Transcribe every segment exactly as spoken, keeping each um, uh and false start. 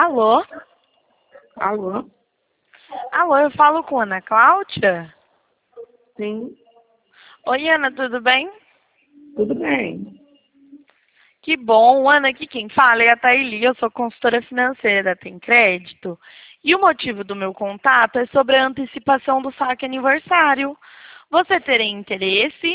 Alô? Alô? Alô, eu falo com Ana Cláudia? Sim, Oi, Ana, tudo bem? tudo bem. Que bom, Ana, aqui quem fala é a Thaili, eu sou consultora financeira da Tem Crédito. E o motivo do meu contato é sobre a antecipação do saque aniversário. Você teria interesse?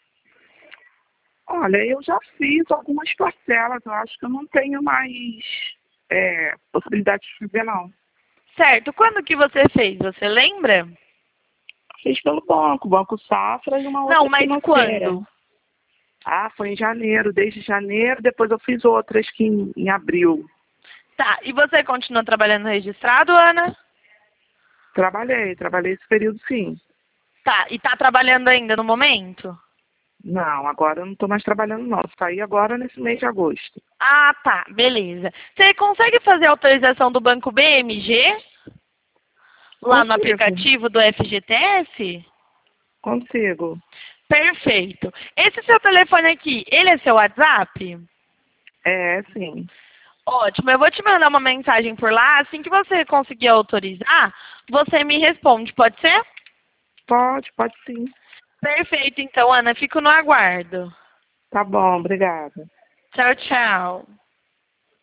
Olha, eu já fiz algumas parcelas, eu acho que eu não tenho mais é, possibilidade de fazer, não. Certo, quando que você fez? Você lembra? Fiz pelo banco, Banco Safra e uma Não, outra mas financeira. quando? Ah, foi em janeiro, desde janeiro, depois eu fiz outras que em, em abril. Tá, e você continua trabalhando registrado, Ana? Trabalhei, trabalhei esse período sim. Tá, e tá trabalhando ainda no momento? Não, agora eu não estou mais trabalhando não, saí agora nesse mês de agosto. Ah, tá, beleza. Você consegue fazer a autorização do Banco B M G lá no Consigo, aplicativo do F G T S? consigo. Perfeito. Esse seu telefone aqui, ele é seu WhatsApp? É, sim. Ótimo, eu vou te mandar uma mensagem por lá. Assim que você conseguir autorizar, você me responde, pode ser? Pode, pode sim. Perfeito, então, Ana, fico no aguardo. Tá bom, obrigada. Tchau, tchau.